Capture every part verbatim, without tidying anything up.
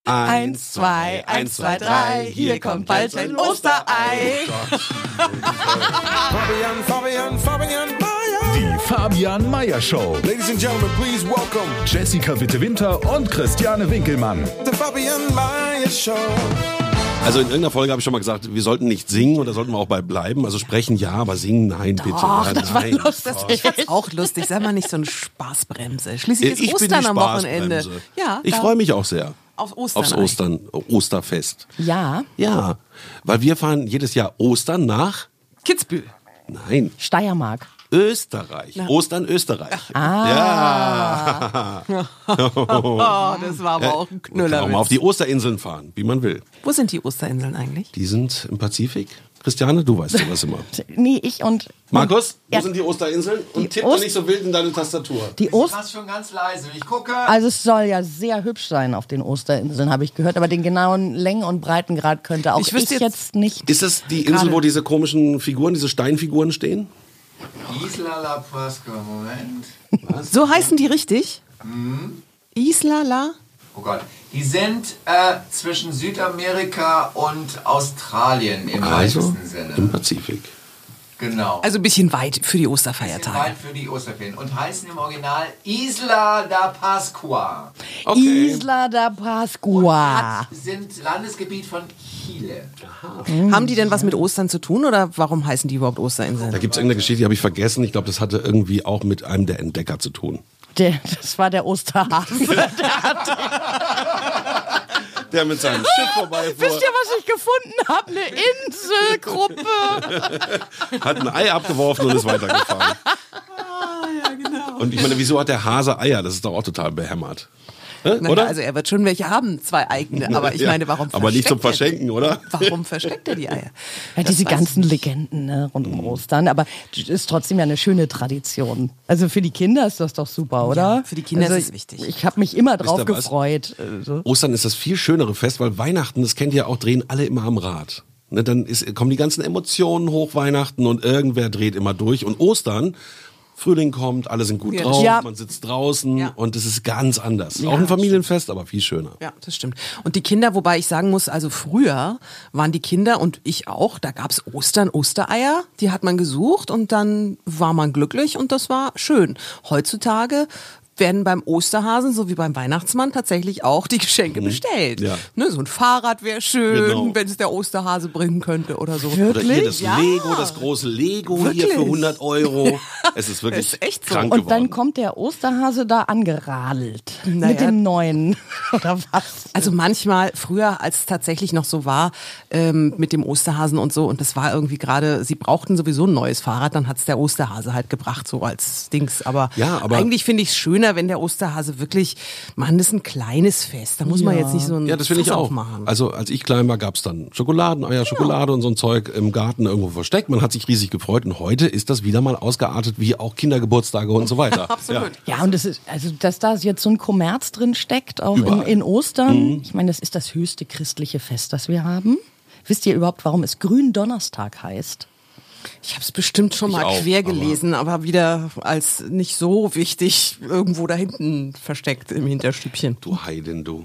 Eins, zwei, eins, zwei, drei, hier kommt bald ein Osterei. Fabian, Fabian, Fabian Meyer. Die Fabian Meyer Show. Ladies and Gentlemen, please welcome Jessica Witte-Winter und Christiane Winkelmann. the Fabian Meyer Show. Also in irgendeiner Folge habe ich schon mal gesagt, wir sollten nicht singen und da sollten wir auch bei bleiben. Also sprechen ja, aber singen nein, bitte. Ach, Ja, das war nein. lustig. Ich fand's auch lustig. Sei mal nicht so eine Spaßbremse. Schließlich ist Ich bin Ostern die am Wochenende. Spaßbremse. Ja, Ich da- freue mich auch sehr. Auf Ostern. Aufs Ostern, Osterfest. Ja, Ja, weil wir fahren jedes Jahr Ostern nach, Kitzbühel. nein, Steiermark. Österreich. Ostern, Österreich. Ah. Ja. Oh, das war aber auch ein Man kann Knüller. auch mal auf die Osterinseln fahren, wie man will. Wo sind die Osterinseln eigentlich? Die sind im Pazifik. Christiane, du weißt sowas immer. Nee, ich und... Markus, wo Ja. sind die Osterinseln? Und Die tipp Ost- da nicht so wild in deine Tastatur. Die Ost Fast schon ganz leise. Ich gucke. also es soll ja sehr hübsch sein auf den Osterinseln, habe ich gehört. Aber den genauen Längen- und Breitengrad könnte auch Ich ich, wüsste jetzt, jetzt- nicht... Ist es die Insel, wo diese komischen Figuren, diese Steinfiguren stehen? Isla La Pascua, Moment. So heißen die richtig? Isla La? Oh Gott. Die sind äh, zwischen Südamerika und Australien im Also weitesten Sinne. im Pazifik. Genau. Also ein bisschen weit für die Bisschen Osterfeiertage. weit für die Osterferien. Und heißen im Original Isla da Pascua. Okay. Isla da Pascua. Sind Landesgebiet von Chile. Haben die denn was mit Ostern zu tun oder warum heißen die überhaupt Osterinseln? Da gibt es irgendeine Geschichte, die habe ich vergessen. Ich glaube, das hatte irgendwie auch mit einem der Entdecker zu tun. Der, das war der Osterhase. Der mit seinem Schiff vorbeifuhr, Wisst ihr, was ich gefunden habe? Eine Inselgruppe. hat ein Ei abgeworfen und ist weitergefahren. Und ich meine, wieso hat der Hase Eier? Das ist doch auch total behämmert. Ne? Na, Oder? Also er wird schon welche haben, zwei eigene. Aber ich Ja, meine, warum aber nicht zum versteckt er Verschenken, oder? die? Warum versteckt er die Eier? Ja, diese weiß ganzen ich Legenden ne, rund um Ostern. Aber es ist trotzdem ja eine schöne Tradition. Also für die Kinder ist das doch super, oder? Ja, für die Kinder also ist es wichtig. Ich habe mich immer drauf ihr was? gefreut. Also. Ostern ist das viel schönere Fest, weil Weihnachten, das kennt ihr auch, drehen alle immer am Rad. Ne, dann ist, kommen die ganzen Emotionen hoch Weihnachten und irgendwer dreht immer durch. Und Ostern, Frühling kommt, alle sind gut Ja, drauf, ja. man sitzt draußen Ja. und es ist ganz anders. auch ein Familienfest, aber viel schöner. Ja, das stimmt. Und die Kinder, wobei ich sagen muss, also früher waren die Kinder und ich auch, da gab's Ostern, Ostereier, die hat man gesucht und dann war man glücklich und das war schön. Heutzutage werden beim Osterhasen, so wie beim Weihnachtsmann, tatsächlich auch die Geschenke bestellt. Ja. Ne, so ein Fahrrad wäre schön, Genau. wenn es der Osterhase bringen könnte oder so. Oder hier das Ja. Lego, das große Lego hier Wirklich? für hundert Euro. Es ist wirklich Das ist echt so. krank Und geworden. dann kommt der Osterhase da angeradelt. Naja. Mit dem neuen. Oder was? Also manchmal, früher, als es tatsächlich noch so war, ähm, mit dem Osterhasen und so, und das war irgendwie gerade, sie brauchten sowieso ein neues Fahrrad, dann hat's der Osterhase halt gebracht, so als Dings. Aber, Ja, aber- eigentlich finde ich es schöner, wenn der Osterhase wirklich, Mann, das ist ein kleines Fest, da muss man Ja. jetzt nicht so ein Ja, das finde ich Fass auch. aufmachen. Also als ich klein war, gab's dann Schokoladeneier, Schokolade und so ein Zeug im Garten irgendwo versteckt. Man hat sich riesig gefreut und heute ist das wieder mal ausgeartet wie auch Kindergeburtstage und so weiter. Absolut. Ja, und das ist, also, dass da jetzt so ein Kommerz drin steckt, auch in, Überall. in Ostern. Ich meine, das ist das höchste christliche Fest, das wir haben. Wisst ihr überhaupt, warum es Gründonnerstag heißt? Ich habe es bestimmt schon Ich mal auch, quer aber- gelesen, aber wieder als nicht so wichtig irgendwo da hinten versteckt im Hinterstübchen. Du Heiden, du.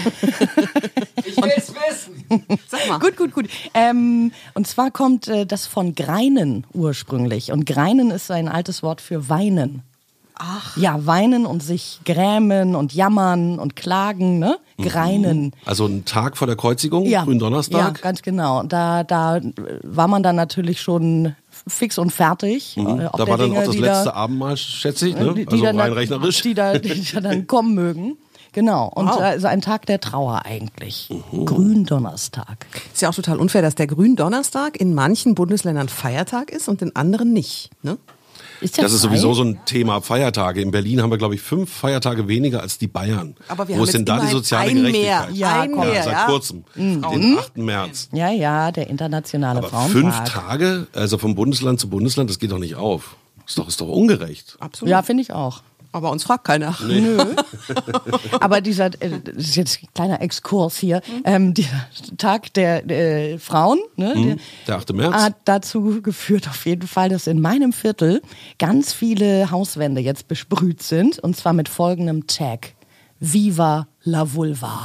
Ich will's wissen. Sag mal. Gut, gut, gut. Ähm, und zwar kommt äh, das von Greinen ursprünglich. Und Greinen ist ein altes Wort für weinen. Ach. Ja, weinen und sich grämen und jammern und klagen, ne? Greinen. Also ein Tag vor der Kreuzigung, Ja, Gründonnerstag. ja, ganz genau. Da, da war man dann natürlich schon fix und fertig. Mhm. äh, auf Da der war dann Dinge, auch das die letzte da, Abendmahl, schätze ich, ne? die, die also dann, rein rechnerisch. Die da, die da dann kommen mögen. Genau. Und Wow. also ein Tag der Trauer eigentlich. Mhm. Gründonnerstag. Ist ja auch total unfair, dass der Gründonnerstag in manchen Bundesländern Feiertag ist und in anderen nicht. Ne? Ist der Das ist frei? sowieso so ein Thema, Feiertage. In Berlin haben wir, glaube ich, fünf Feiertage weniger als die Bayern. Aber wir Wo haben ist denn jetzt da die immerhin soziale einen Gerechtigkeit? mehr. Ja, einen ja, mehr, seit ja. kurzem. Den achten März. Ja, ja, der internationale Aber Frauentag. fünf Tage, also vom Bundesland zu Bundesland, das geht doch nicht auf. Ist doch, ist doch ungerecht. Absolut. Ja, finde ich auch. Aber uns fragt keiner. Nö. Aber dieser, äh, das ist jetzt ein kleiner Exkurs hier, ähm, dieser Tag der äh, Frauen, ne, der, Der achte März. hat dazu geführt auf jeden Fall, dass in meinem Viertel ganz viele Hauswände jetzt besprüht sind und zwar mit folgendem Tag. Viva la Vulva.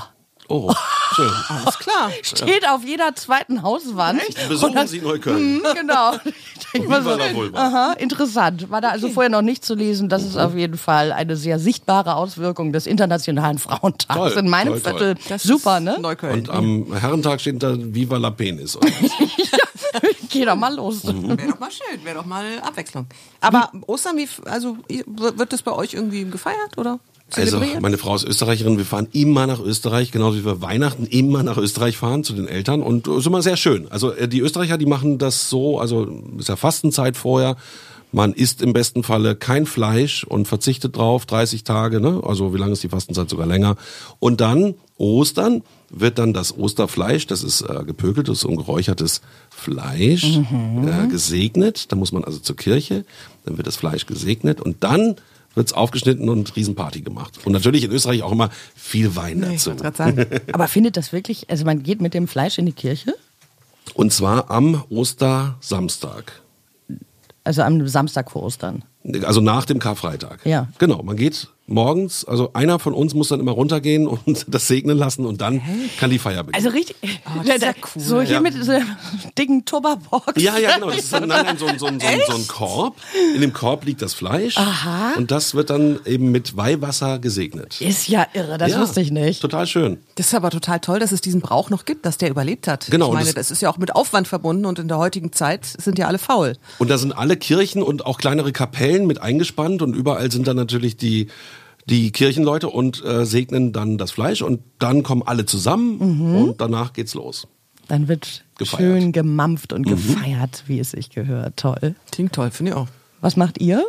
Oh, schön. Alles klar. Steht auf jeder zweiten Hauswand. Besuchen Und dann- Sie Neukölln. Mhm, genau. Ich denk mal so, Viva la Vulva. aha, interessant. War da also vorher noch nicht zu lesen. Das ist auf jeden Fall eine sehr sichtbare Auswirkung des Internationalen Frauentags Toll, in meinem toll, toll. Viertel. Das Super, ist ne? Neukölln. Und am Herrentag steht da Viva la Penis. oder was? Geh doch mal los. Wäre doch mal schön, wäre doch mal Abwechslung. Aber Ostern, wie, also wird das bei euch irgendwie gefeiert oder Also, zelebriert? meine Frau ist Österreicherin, wir fahren immer nach Österreich, genauso wie wir Weihnachten immer nach Österreich fahren zu den Eltern und es ist immer sehr schön. Also äh, die Österreicher, die machen das so, also ist ja Fastenzeit vorher, man isst im besten Falle kein Fleisch und verzichtet drauf, dreißig Tage, ne? Also wie lange ist die Fastenzeit, sogar länger. Und dann Ostern wird dann das Osterfleisch, das ist äh, gepökeltes und geräuchertes Fleisch, äh, gesegnet. Da muss man also zur Kirche, dann wird das Fleisch gesegnet und dann wird's aufgeschnitten und Riesenparty gemacht. Und natürlich in Österreich auch immer viel Wein Ich dazu. wollte gerade sagen. Aber findet das wirklich, also man geht mit dem Fleisch in die Kirche? Und zwar am Ostersamstag. Also am Samstag vor Ostern. Also nach dem Karfreitag. Ja. Genau, man geht morgens, also einer von uns muss dann immer runtergehen und das segnen lassen und dann kann die Feier beginnen. Also richtig, das ist ja cool. so hier Ja. mit so einem dicken Tupperbox. ja, ja, genau. Das ist dann, nein, nein, so, ein- so, ein- so, ein- so ein Korb. In dem Korb liegt das Fleisch. Aha. Und das wird dann eben mit Weihwasser gesegnet. Ist ja irre, das Ja, wusste ich nicht. Total schön. Das ist aber total toll, dass es diesen Brauch noch gibt, dass der überlebt hat. Genau, Ich und meine, das- das ist ja auch mit Aufwand verbunden und in der heutigen Zeit sind ja alle faul. Und da sind alle Kirchen und auch kleinere Kapellen mit eingespannt und überall sind dann natürlich die, die Kirchenleute und äh, segnen dann das Fleisch und dann kommen alle zusammen und danach geht's los. Dann wird Gefeiert. schön gemampft und gefeiert, wie es sich gehört. Toll. Klingt toll, finde ich auch. Was macht ihr?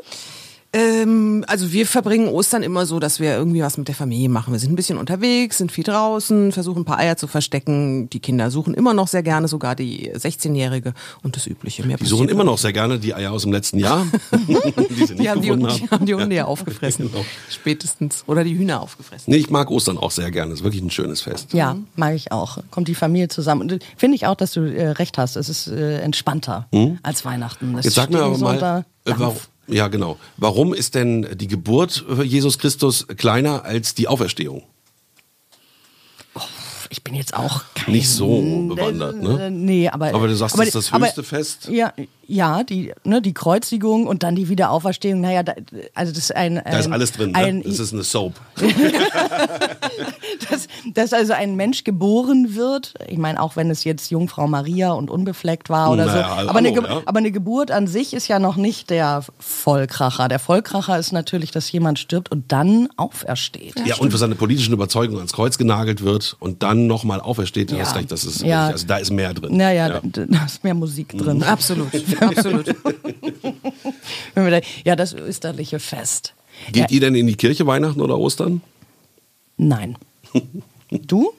Ähm, also wir verbringen Ostern immer so, dass wir irgendwie was mit der Familie machen. Wir sind ein bisschen unterwegs, sind viel draußen, versuchen ein paar Eier zu verstecken. Die Kinder suchen immer noch sehr gerne, sogar die sechzehnjährige und das Übliche. Mehr Die suchen immer noch sehr gerne die Eier aus dem letzten Jahr, die sie nicht Die haben die, gefunden die, haben. haben die Hunde ja aufgefressen. Genau. Spätestens. Oder die Hühner aufgefressen. Nee, ich mag Ostern auch sehr gerne. Es ist wirklich ein schönes Fest. Ja, mag ich auch. Kommt die Familie zusammen. Und finde ich auch, dass du äh, recht hast. Es ist äh, entspannter als Weihnachten. Das Jetzt sag mir steht aber so mal, unter äh, Dampf. warum, ja genau, warum ist denn die Geburt für Jesus Christus kleiner als die Auferstehung? Ich bin jetzt auch kein, Nicht so bewandert, ne? Äh, Nee, aber Aber du sagst, aber, das ist das aber- höchste Fest. Ja, ja, die, ne, die Kreuzigung und dann die Wiederauferstehung. Naja, da, also das ist ein, ein Da ist alles drin, ein, ne? Das ist eine Soap. dass, dass also ein Mensch geboren wird. Ich meine, auch wenn es jetzt Jungfrau Maria und unbefleckt war oder Naja, so. hallo, Aber eine, Ge ja. aber eine Geburt an sich ist ja noch nicht der Vollkracher. Der Vollkracher ist natürlich, dass jemand stirbt und dann aufersteht. Ja, und für seine politischen Überzeugungen ans Kreuz genagelt wird und dann nochmal aufersteht, du Ja. hast recht, das ist Ja. wirklich, also da ist mehr drin. Naja, Ja. da, da ist mehr Musik drin. Absolut, absolut. Wenn wir da, ja, das österliche Fest. Geht Ja, ihr denn in die Kirche Weihnachten oder Ostern? nein. Du?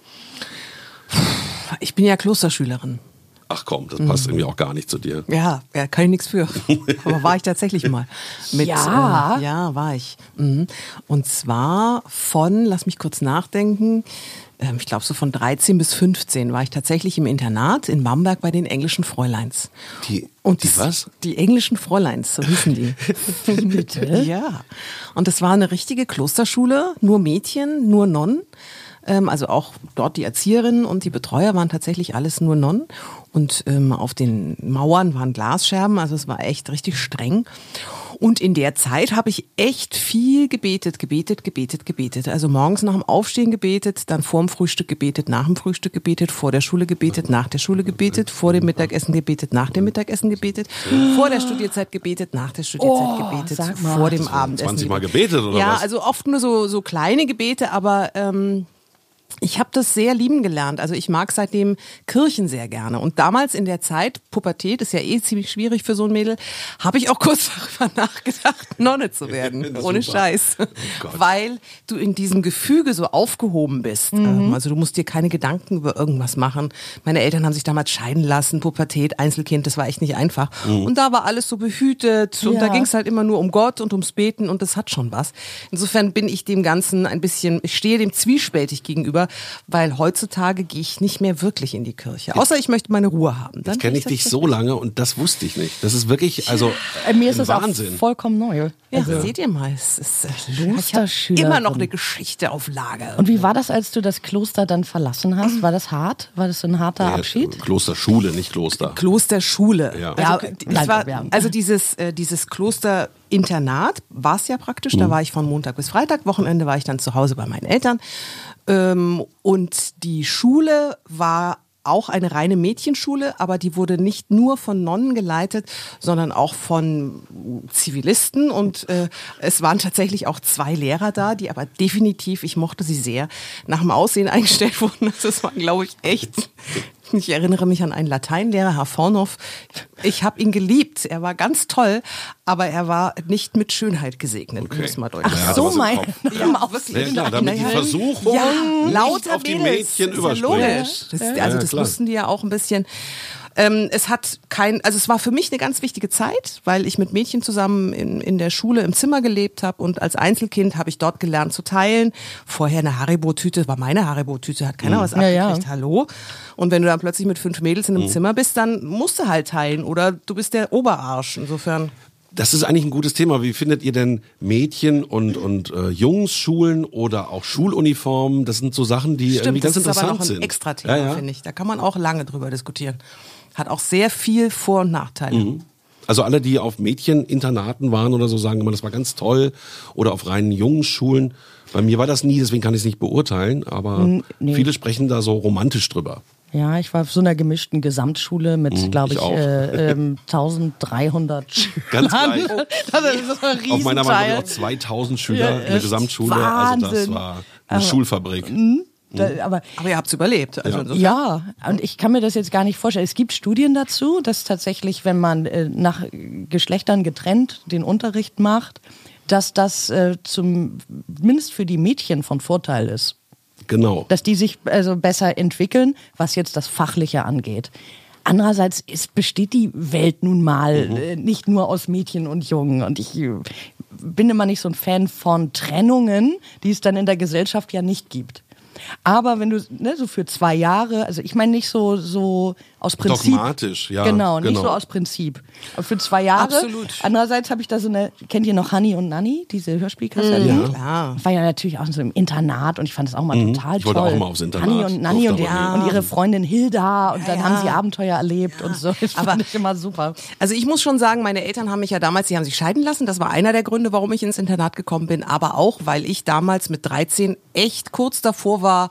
Ich bin ja Klosterschülerin. Ach komm, das passt irgendwie auch gar nicht zu dir. Ja, ja, kann ich nichts für. Aber war ich tatsächlich mal. Mit, Ja? Äh, ja, war ich. Mhm. Und zwar von, lass mich kurz nachdenken, ähm, ich glaube so von dreizehn bis fünfzehn war ich tatsächlich im Internat in Bamberg bei den englischen Fräuleins. Die, Und die das- was? Die englischen Fräuleins, so hießen die. Bitte? Ja. Und das war eine richtige Klosterschule, nur Mädchen, nur Nonnen. Ähm, also auch dort die Erzieherinnen und die Betreuer waren tatsächlich alles nur Nonnen. Und ähm, auf den Mauern waren Glasscherben, also es war echt richtig streng. Und in der Zeit habe ich echt viel gebetet, gebetet, gebetet, gebetet. Also morgens nach dem Aufstehen gebetet, dann vor dem Frühstück gebetet, nach dem Frühstück gebetet, vor der Schule gebetet, nach der Schule gebetet, vor dem Mittagessen gebetet, nach dem Mittagessen gebetet, vor der Studierzeit gebetet, nach der Studierzeit Oh, gebetet, sag mal. vor dem Abendessen. zwanzig Mal gebetet oder ja, was? also oft nur so, so kleine Gebete, aber ähm, ich habe das sehr lieben gelernt. Also ich mag seitdem Kirchen sehr gerne. Und damals in der Zeit, Pubertät ist ja eh ziemlich schwierig für so ein Mädel, habe ich auch kurz darüber nachgedacht, Nonne zu werden. Das ist Ohne super. Scheiß. Oh Gott. Weil du in diesem Gefüge so aufgehoben bist. Ähm, Also du musst dir keine Gedanken über irgendwas machen. Meine Eltern haben sich damals scheiden lassen, Pubertät, Einzelkind, das war echt nicht einfach. Und da war alles so behütet und Ja. da ging es halt immer nur um Gott und ums Beten und das hat schon was. Insofern bin ich dem Ganzen ein bisschen, ich stehe dem zwiespältig gegenüber. drüber, weil heutzutage gehe ich nicht mehr wirklich in die Kirche. Außer ich möchte meine Ruhe haben. Dann Jetzt kenne gehe ich dich das- so lange und das wusste ich nicht. Das ist wirklich, also Äh, Mir ist ein es auch Wahnsinn. vollkommen neu. Ja, Also, seht ihr mal, es ist, äh, ich habe Klosterschülerin. immer noch eine Geschichte auf Lager. Und wie war das, als du das Kloster dann verlassen hast? War das hart? War das so ein harter Ja, Abschied? Klosterschule, nicht Kloster. Klosterschule. Ja. Also, Ja, ich nein, war, wir haben- also dieses, äh, dieses Klosterinternat war es ja praktisch. Mhm. Da war ich von Montag bis Freitag. Wochenende war ich dann zu Hause bei meinen Eltern. Ähm, und die Schule war auch eine reine Mädchenschule, aber die wurde nicht nur von Nonnen geleitet, sondern auch von Zivilisten. Und äh, es waren tatsächlich auch zwei Lehrer da, die aber definitiv, ich mochte sie sehr, nach dem Aussehen eingestellt wurden. Also das war, glaube ich, echt. Ich erinnere mich an einen Lateinlehrer, Herr Vornow. Ich habe ihn geliebt. Er war ganz toll, aber er war nicht mit Schönheit gesegnet. Okay. Um es mal deutlich Ja, Ach hat so, was im mein. Kopf. Ja, Ja, klar, damit die Versuchung ja, nicht lauter auf die Mädels, Mädchen ist überspringt. Ja logisch. Das, also Ja, das klar. wussten die ja auch ein bisschen. Ähm, es hat kein, also es war für mich eine ganz wichtige Zeit, weil ich mit Mädchen zusammen in, in der Schule im Zimmer gelebt habe und als Einzelkind habe ich dort gelernt zu teilen. Vorher eine Haribo-Tüte war meine Haribo-Tüte, hat keiner was Ja, ja. abgekriegt. Hallo. Und wenn du dann plötzlich mit fünf Mädels in einem Mhm. Zimmer bist, dann musst du halt teilen oder du bist der Oberarsch. Insofern. Das ist eigentlich ein gutes Thema. Wie findet ihr denn Mädchen- und, und äh, Jungsschulen oder auch Schuluniformen? Das sind so Sachen, die irgendwie Stimmt, ganz das ist interessant aber noch ein sind. extra Thema, Ja, ja. finde ich. Da kann man auch lange drüber diskutieren. Hat auch sehr viel Vor- und Nachteile. Mhm. Also alle, die auf Mädcheninternaten waren oder so, sagen immer, das war ganz toll. Oder auf reinen Jungsschulen. Bei mir war das nie, deswegen kann ich es nicht beurteilen. Aber nee. viele sprechen da so romantisch drüber. Ja, ich war auf so einer gemischten Gesamtschule mit, Mhm, glaube ich ich, auch. äh, ähm, eintausenddreihundert Schülern. Ganz gleich. Das ist ein Auf meiner waren Riesenteil. auch zweitausend Schüler Ja, in der echt Gesamtschule. Also das Wahnsinn. war eine Schulfabrik. Da, aber Aber ihr habt's überlebt. Also Ja. insofern- ja, und ich kann mir das jetzt gar nicht vorstellen. Es gibt Studien dazu, dass tatsächlich, wenn man äh, nach Geschlechtern getrennt den Unterricht macht, dass das äh, zum, zumindest für die Mädchen von Vorteil ist. Genau. Dass die sich also besser entwickeln, was jetzt das Fachliche angeht. Andererseits ist, besteht die Welt nun mal Mhm. äh, nicht nur aus Mädchen und Jungen. Und ich äh, bin immer nicht so ein Fan von Trennungen, die es dann in der Gesellschaft ja nicht gibt. Aber wenn du, ne, so für zwei Jahre, also ich meine nicht so, so aus Prinzip. Dogmatisch, ja, Genau, nicht genau. so aus Prinzip. Aber für zwei Jahre. Absolut. Andererseits habe ich da so eine, kennt ihr noch Honey und Nanny, diese Hörspielkassette? Ja, klar. War ja natürlich auch so im Internat und ich fand das auch mal total Ich toll. wollte auch mal aufs Internat. Honey und Nanny und, Durfte aber und ihre Freundin Hilda und dann ja. haben sie Abenteuer erlebt und so. Das Aber- fand ich immer super. Also ich muss schon sagen, meine Eltern haben mich ja damals, die haben sich scheiden lassen. Das war einer der Gründe, warum ich ins Internat gekommen bin. Aber auch, weil ich damals mit dreizehn echt kurz davor war,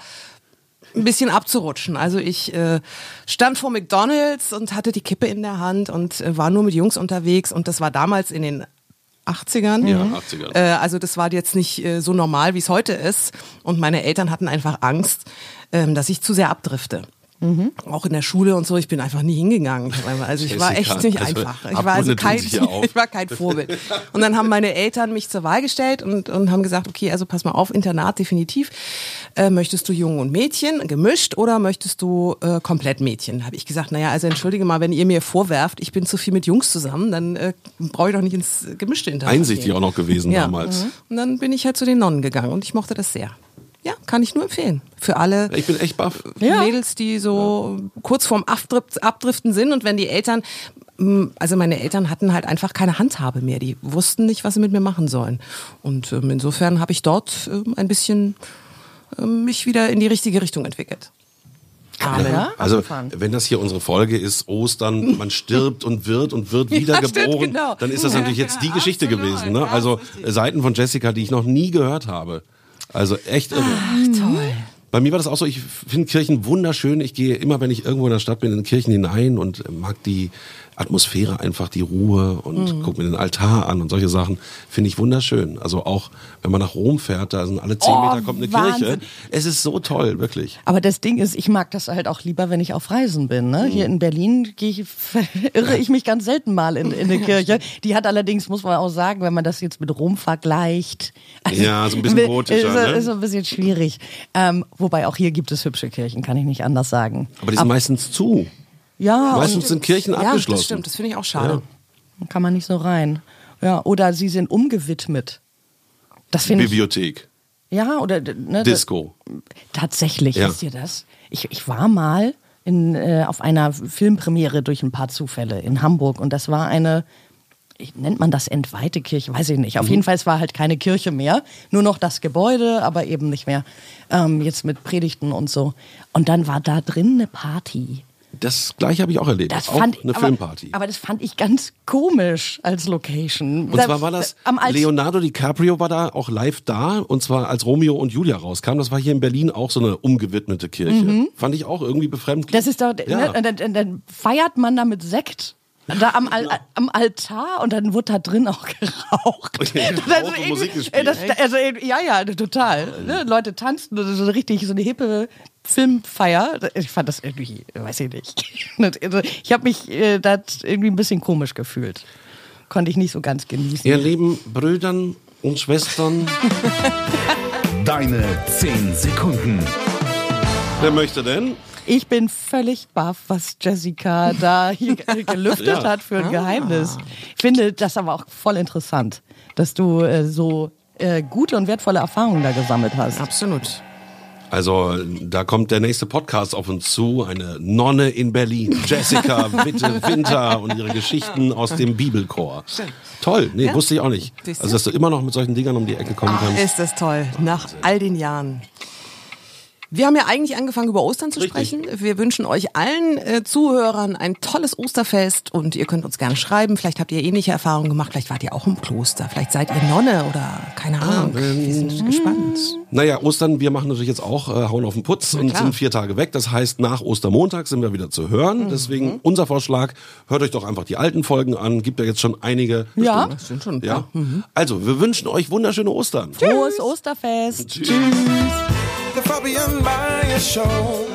ein bisschen abzurutschen. Also ich äh, stand vor McDonald's und hatte die Kippe in der Hand und äh, war nur mit Jungs unterwegs. Und das war damals in den achtzigern. Ja, achtziger. Äh, also das war jetzt nicht äh, so normal, wie es heute ist. Und meine Eltern hatten einfach Angst, ähm, dass ich zu sehr abdrifte. Auch in der Schule und so, ich bin einfach nie hingegangen. Ich war- Also ich war Jessica, echt nicht also einfach. Ich war also Abgründe tun kein, sich hier auf. ich war kein Vorbild. Und dann haben meine Eltern mich zur Wahl gestellt und, und haben gesagt, okay, also pass mal auf, Internat definitiv. Äh, möchtest du Jungen und Mädchen gemischt oder möchtest du äh, komplett Mädchen? Habe ich gesagt, naja, also entschuldige mal, wenn ihr mir vorwerft, ich bin zu viel mit Jungs zusammen, dann äh, brauche ich doch nicht ins gemischte Internat Einsichtig gehen. auch noch gewesen Ja. damals. Und dann bin ich halt zu den Nonnen gegangen und ich mochte das sehr. Ja, kann ich nur empfehlen. Für alle Ich bin echt baff. Ja. Mädels, die so kurz vorm Abdrift, Abdriften sind und wenn die Eltern, mh, also meine Eltern hatten halt einfach keine Handhabe mehr. Die wussten nicht, was sie mit mir machen sollen. Und ähm, insofern habe ich dort ähm, ein bisschen ähm, mich wieder in die richtige Richtung entwickelt. Amen. Ja? Also, Abgefahren. wenn das hier unsere Folge ist, Ostern, man stirbt und wird und wird wiedergeboren, stimmt, genau. dann ist das natürlich Ja, jetzt die ja, Geschichte absolut. gewesen. Ne? Ja, Also ist richtig. Seiten von Jessica, die ich noch nie gehört habe. Also echt irre. Toll. Bei mir war das auch so, ich finde Kirchen wunderschön. Ich gehe immer, wenn ich irgendwo in der Stadt bin, in Kirchen hinein und mag die Atmosphäre einfach, die Ruhe und Mhm. gucke mir den Altar an und solche Sachen. Finde ich wunderschön. Also auch, wenn man nach Rom fährt, da sind alle zehn Oh, Meter kommt eine Wahnsinn. Kirche. Es ist so toll, wirklich. Aber das Ding ist, ich mag das halt auch lieber, wenn ich auf Reisen bin. Ne? Hier in Berlin gehe ich, irre ich mich ganz selten mal in, in eine Kirche. Die hat allerdings, muss man auch sagen, wenn man das jetzt mit Rom vergleicht. Ja, so ein bisschen gotischer, Ist, ne? ist so ein bisschen schwierig. Ähm, wobei auch hier gibt es hübsche Kirchen, kann ich nicht anders sagen. Aber die sind meistens zu. Ja, Meistens und sind Kirchen Ja, abgeschlossen. das stimmt. Das finde ich auch schade. kann man nicht so rein. Ja, oder sie sind umgewidmet. Das finde ich. Bibliothek. Ja, oder ne, Disco. Da, tatsächlich, Ja. wisst ihr das? Ich, ich war mal in, äh, auf einer Filmpremiere durch ein paar Zufälle in Hamburg und das war eine, ich, nennt man das entweihte Kirche, weiß ich nicht. Auf jeden Fall, es war halt keine Kirche mehr, nur noch das Gebäude, aber eben nicht mehr ähm, jetzt mit Predigten und so. Und dann war da drin eine Party. Das gleiche habe ich auch erlebt. Das auch fand, eine aber, Filmparty. Aber das fand ich ganz komisch als Location. Und zwar war das, am Alt- Leonardo DiCaprio war da auch live da, und zwar als Romeo und Julia rauskam. Das war hier in Berlin auch so eine umgewidmete Kirche. Fand ich auch irgendwie befremdlich. Das ist doch, Ja. ne, dann, dann, dann feiert man da mit Sekt. Da am, Al am Altar und dann wurde da drin auch geraucht. Geraucht und Musik gespielt. Das, also, ja, ja, total. Ne? Leute tanzten, das ist so richtig so eine hippe Filmfeier. Ich fand das irgendwie, weiß ich nicht. Also, ich habe mich äh, da irgendwie ein bisschen komisch gefühlt. Konnte ich nicht so ganz genießen. Ihr lieben Brüdern und Schwestern. Deine zehn Sekunden. Wer möchte denn? Ich bin völlig baff, was Jessica da hier gelüftet Ja. hat für ein Geheimnis. Ich finde das aber auch voll interessant, dass du äh, so äh, gute und wertvolle Erfahrungen da gesammelt hast. Absolut. Also, da kommt der nächste Podcast auf uns zu. Eine Nonne in Berlin. Jessica Witte Winter und ihre Geschichten aus dem Bibelchor. Toll. Nee, Ja. wusste ich auch nicht. Siehst du? Also, dass du immer noch mit solchen Dingern um die Ecke kommen Ach, kannst. ist das toll. Nach all den Jahren. Wir haben ja eigentlich angefangen, über Ostern zu Richtig. sprechen. Wir wünschen euch allen äh, Zuhörern ein tolles Osterfest und ihr könnt uns gerne schreiben. Vielleicht habt ihr ähnliche Erfahrungen gemacht. Vielleicht wart ihr auch im Kloster. Vielleicht seid ihr Nonne oder keine Ahnung. Wir sind gespannt. Naja, Ostern, wir machen natürlich jetzt auch äh, Hauen auf den Putz und klar. sind vier Tage weg. Das heißt, nach Ostermontag sind wir wieder zu hören. Deswegen unser Vorschlag, hört euch doch einfach die alten Folgen an. Gibt ja jetzt schon einige. Ja. Das sind schon ein Ja. paar. Also, wir wünschen euch wunderschöne Ostern. Frohes Osterfest. Tschüss. Tschüss. The Fabian Maya Show.